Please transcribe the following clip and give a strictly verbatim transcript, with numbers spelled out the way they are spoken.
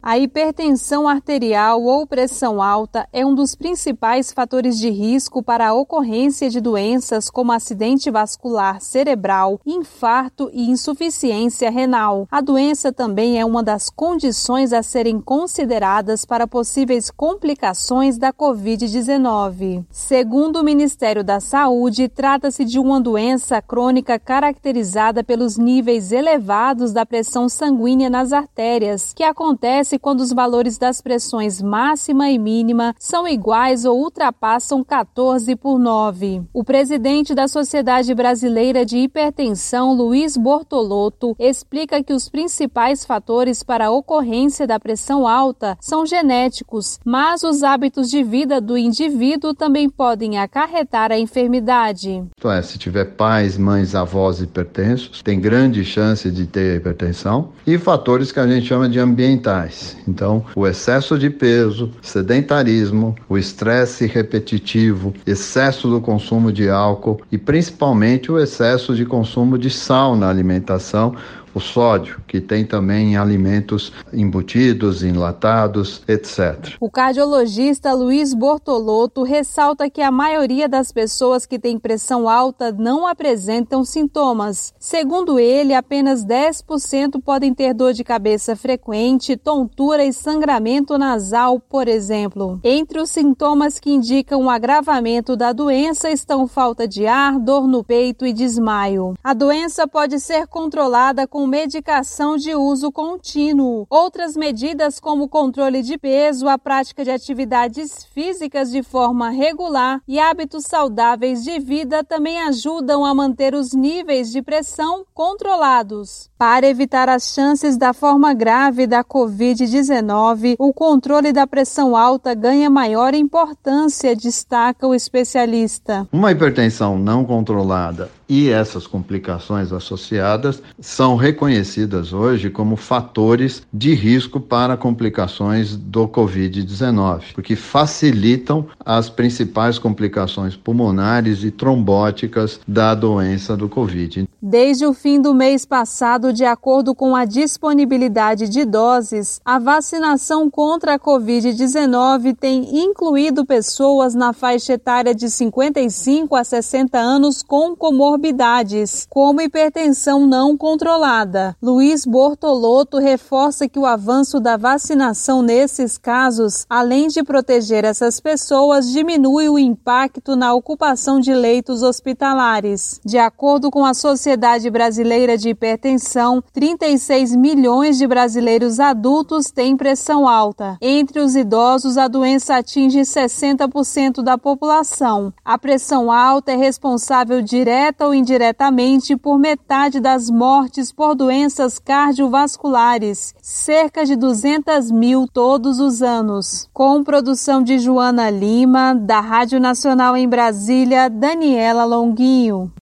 A hipertensão arterial ou pressão alta é um dos principais fatores de risco para a ocorrência de doenças como acidente vascular cerebral, infarto e insuficiência renal. A doença também é uma das condições a serem consideradas para possíveis complicações da covid dezenove. Segundo o Ministério da Saúde, trata-se de uma doença crônica caracterizada pelos níveis elevados da pressão sanguínea nas artérias, que acontece quando os valores das pressões máxima e mínima são iguais ou ultrapassam quatorze por nove. O presidente da Sociedade Brasileira de Hipertensão, Luiz Bortolotto, explica que os principais fatores para a ocorrência da pressão alta são genéticos, mas os hábitos de vida do indivíduo também podem acarretar a enfermidade. Então é, se tiver pais, mães, avós hipertensos, tem grande chance de ter hipertensão, e fatores que a gente chama de ambientais. Então, o excesso de peso, sedentarismo, o estresse repetitivo, excesso do consumo de álcool e principalmente o excesso de consumo de sal na alimentação, o sódio, que tem também em alimentos embutidos, enlatados, etcétera. O cardiologista Luiz Bortolotto ressalta que a maioria das pessoas que têm pressão alta não apresentam sintomas. Segundo ele, apenas dez por cento podem ter dor de cabeça frequente, tontura e sangramento nasal, por exemplo. Entre os sintomas que indicam o agravamento da doença estão falta de ar, dor no peito e desmaio. A doença pode ser controlada com medicação de uso contínuo. Outras medidas, como o controle de peso, a prática de atividades físicas de forma regular e hábitos saudáveis de vida também ajudam a manter os níveis de pressão controlados. Para evitar as chances da forma grave da covid dezenove, o controle da pressão alta ganha maior importância, destaca o especialista. Uma hipertensão não controlada e essas complicações associadas são reconhecidas hoje como fatores de risco para complicações do covid dezenove, porque facilitam as principais complicações pulmonares e trombóticas da doença do Covid. Desde o fim do mês passado, de acordo com a disponibilidade de doses, a vacinação contra a covid dezenove tem incluído pessoas na faixa etária de cinquenta e cinco a sessenta anos com comorbidades, como hipertensão não controlada. Luiz Bortolotto reforça que o avanço da vacinação nesses casos, além de proteger essas pessoas, diminui o impacto na ocupação de leitos hospitalares. De acordo com a Sociedade Brasileira de Hipertensão, trinta e seis milhões de brasileiros adultos têm pressão alta. Entre os idosos, a doença atinge sessenta por cento da população. A pressão alta é responsável direta ou indiretamente por metade das mortes por doenças cardiovasculares, cerca de duzentas mil todos os anos. Com produção de Joana Lima, da Rádio Nacional em Brasília, Daniela Longuinho.